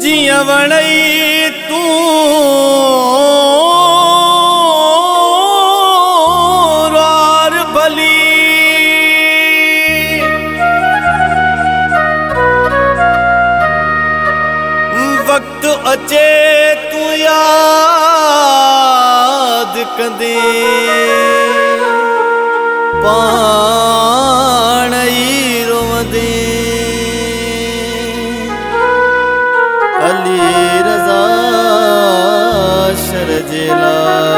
जिया वणई तू रार भली वक्त अचे तू याद कंदे पाणई रोवंदे अली रज़ा शरजेला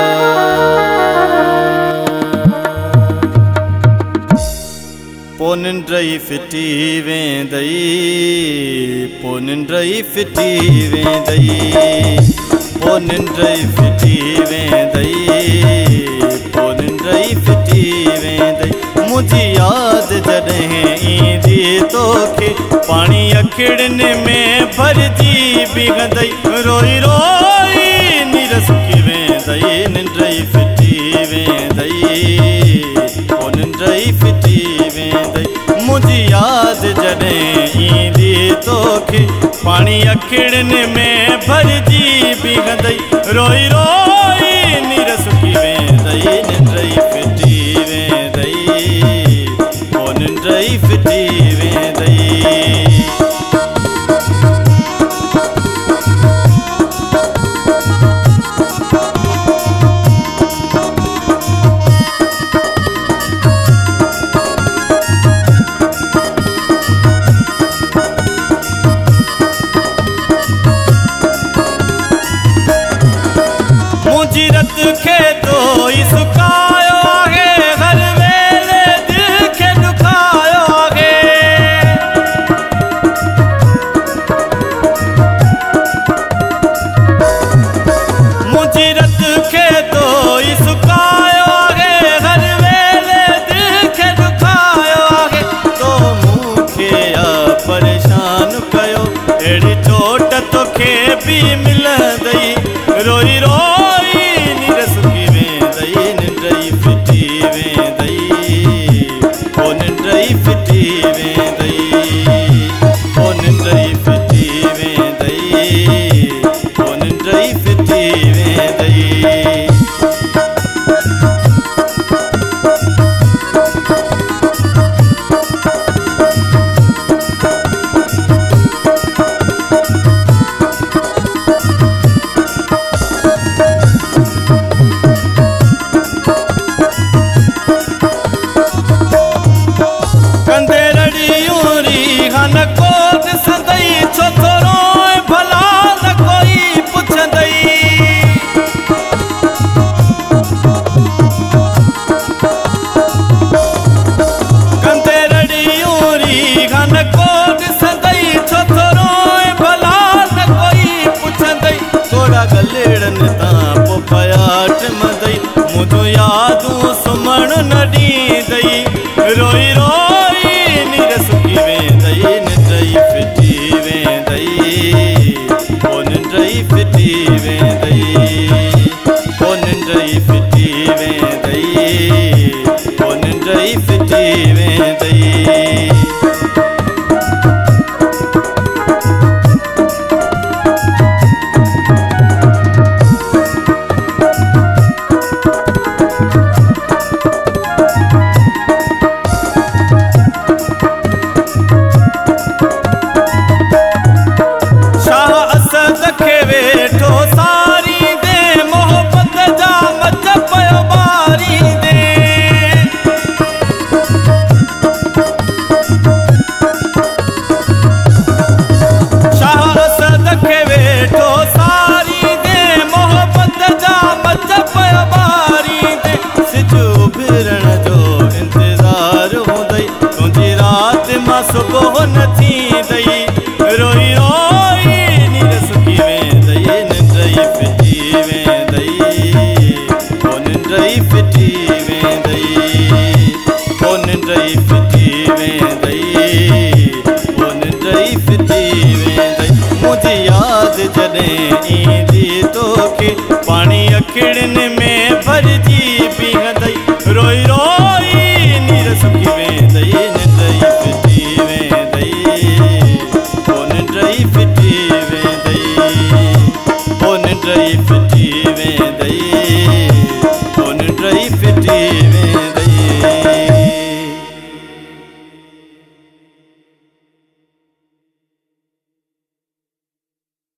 पोनिंड्रई फिटी वेंदई पोनिंड्रई फिटी वेंदई पोनिंड्रई फिटी वेंदई पोनिंड्रई फिटी वेंदई मुझी याद जॾहिं ईंदी तोखे पाणी अखिड़नि में भरजी बीहंदई रोई रोई नीर सुकी वेंदई निंड्रई फिटी वेंदई ओ निंड्रई फिटी वेंदई मुझी याद जॾहिं ईंदी तोखे पाणी अखिड़नि में भरजी बीहंदई रोई रोई नीर सुकी वेंदई निंड्रई फिटी वेंदई ओ निंड्रई फिटी वेंदई रत खे तो सुकायो आहे हर वेले दिल खे दुखायो आहे मुंहिंजी रत खे तो सुकायो आहे हर वेले दिल खे दुखायो आहे तो मूंखे परेशान कयो अहिड़ी चोट तोखे बि मिलंदई रोई रोई सुकी वेंदई निंड्रई फिटी वेंदई ओ निंड्रई फिटी वेंदई ओ निंड्रई फिटी वेंदई ओ निंड्रई फिटी वेंदई गलेड़नि तां पोइ पयाट मदई मुंहिंजो यादूं सुम्हण न ॾींदई रोई रोई नीर सुकी वेंदई निंड्रई फिटी वेंदई ओ निंड्रई फिटी वेंदई ओ निंड्रई फिटी वेंदई ओ निंड्रई फिटी वेंदई सुबुह न थींदई रोई रोई नीर सुकी वेंदई निंड्रई फिटी वेंदई ओ निंड्रई फिटी वेंदई ओ निंड्रई फिटी वेंदई ओ निंड्रई फिटी वेंदई मुंहिंजी याद जॾहिं ईंदी तोखे पाणी अखिड़नि में भरजी बीहंदई रोई रोई नीर सुकी वेंदई निंड्रई फिटी वेंदई ओ निंड्रई फिटी वेंदई शरीफ़